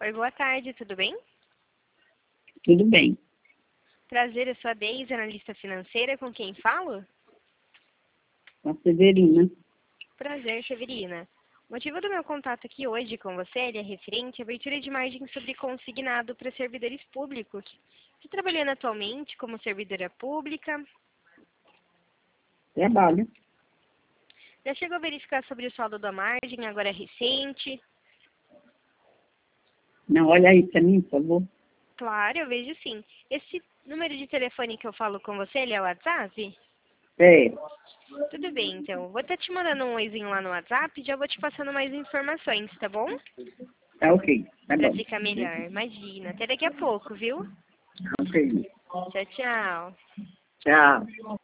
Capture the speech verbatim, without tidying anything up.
Oi, boa tarde, tudo bem? Tudo bem. Prazer, eu sou a Deise, analista financeira, com quem falo? A Severina. Prazer, Severina. O motivo do meu contato aqui hoje com você ele é referente à abertura de margem sobre consignado para servidores públicos. Você trabalhando atualmente como servidora pública, Trabalho. já chegou a verificar sobre o saldo da margem, agora é recente? Não, olha aí para mim, por favor. Claro, eu vejo sim. Esse número de telefone que eu falo com você, ele é o WhatsApp? É, Tudo bem, então. Vou estar te mandando um oizinho lá no WhatsApp e já vou te passando mais informações, tá bom? tá ok. Tá Pra bom. ficar melhor. Imagina. Até daqui a pouco, viu? Ok. Tchau, tchau. Tchau.